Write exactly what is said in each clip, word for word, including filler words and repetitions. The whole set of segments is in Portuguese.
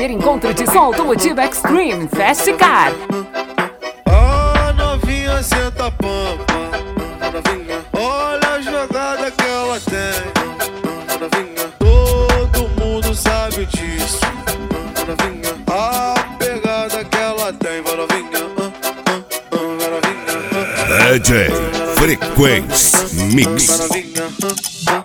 primeiro encontro de som automotivo Extreme Fast Car. A novinha senta a pampa, novinha, olha a jogada que ela tem, novinha, todo mundo sabe disso, novinha, a pegada que ela tem, novinha, uh, uh, uh, novinha, uh, D J Frequência Mix. novinha, uh,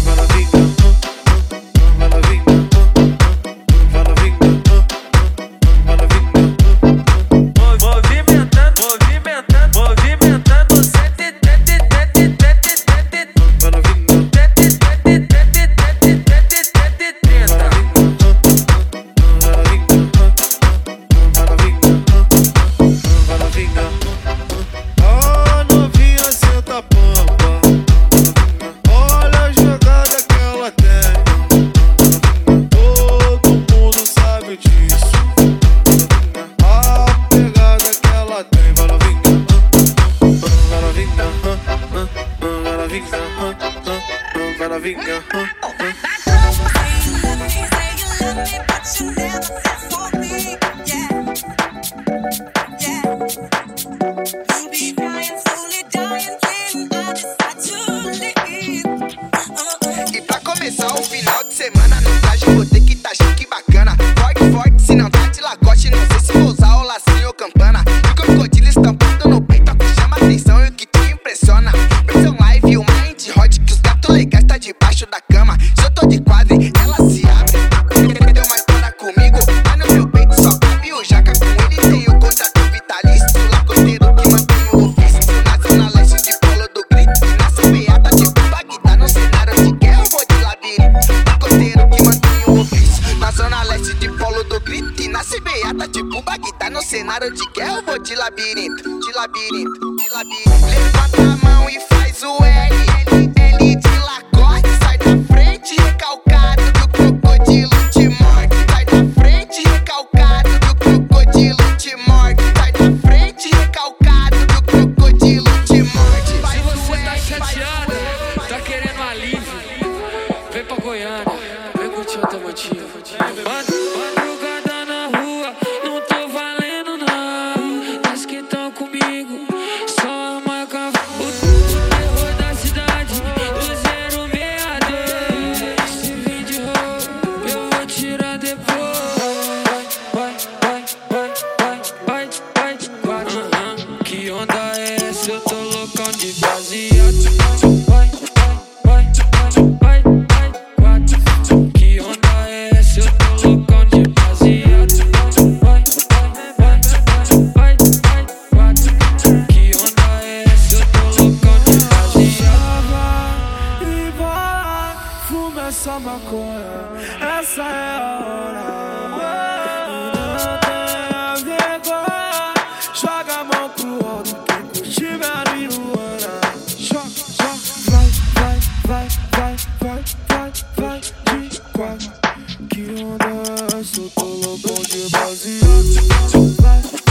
E pra começar o final de semana no traje vou ter que tá chique bacana. Forte, forte, se não tá de lagoste, não sei se vou usar o lacinho ou campana. E crocodilo estampado no peito, que chama atenção e o que te impressiona. Versão live, o mind hot, que os gatos legais tá debaixo da cama. Se eu tô de quadre, ela se abre. Deu uma história comigo, mas no meu peito só cabe o jaca. Com ele tem o contrato vitalício, lagosteiro que mantém o ofício. Na zona leste de Polo do Grito, e na C P A tá tipo Bagdá no cenário de guerra, eu vou de labirinto. Lagosteiro que mantém o ofício. Na zona leste de Polo do Grito, e na C B A tá tipo Bagdá no cenário de guerra, eu vou de labirinto, de labirinto, de labirinto. Levanta a mão e faz o L, L, L de lagoste. Sai da frente, recalcado, que o crocodilo te morde. Sai da frente, recalcado, que o crocodilo te morde. Sai da frente, recalcado, que o crocodilo te morde. Se você tá chateado, tá querendo alívio, vem pra Goiânia, vem curtir o automotivo. Madrugada na rua, não tô valendo não. As que tão comigo, só marca o terror da cidade, o zero seis dois. Se vir de roubo, eu vou tirar depois. Vai, vai, vai, vai, vai, vai, vai, vai. Que onda é essa? Eu tô loucão de baseado. Vai, vai, vai, vai, vai, quatro. Que onda é essa? Eu tô loucão de baseado. Vai, vai, vai, vai, vai, quatro. Que onda é essa? Eu tô loucão de baseado. E vai, fuma essa maconha, essa é a hora. Não tenha vergonha, joga a mão pro alto, quem curte minha marihuana. Joga, joga, vai, vai, vai, vai, vai, vai, vai, de quatro. Que onda é essa? Eu tô loucão de baseado. Vai,